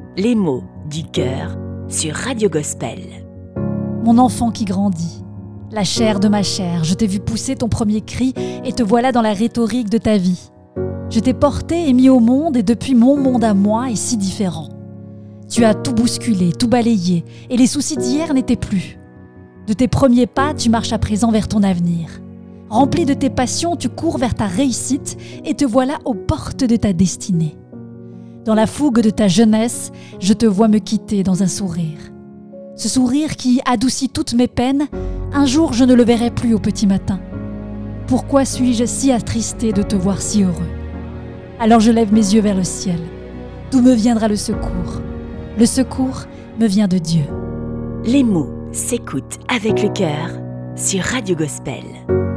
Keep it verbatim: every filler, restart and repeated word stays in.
Les mots du cœur sur Radio Gospel. Mon enfant qui grandit, la chair de ma chair, je t'ai vu pousser ton premier cri et te voilà dans la rhétorique de ta vie. Je t'ai porté et mis au monde et depuis mon monde à moi est si différent. Tu as tout bousculé, tout balayé et les soucis d'hier n'étaient plus. De tes premiers pas, tu marches à présent vers ton avenir. Rempli de tes passions, tu cours vers ta réussite et te voilà aux portes de ta destinée. Dans la fougue de ta jeunesse, je te vois me quitter dans un sourire. Ce sourire qui adoucit toutes mes peines, un jour je ne le verrai plus au petit matin. Pourquoi suis-je si attristé de te voir si heureux ? Alors je lève mes yeux vers le ciel. D'où me viendra le secours ? Le secours me vient de Dieu. Les mots s'écoutent avec le cœur sur Radio Gospel.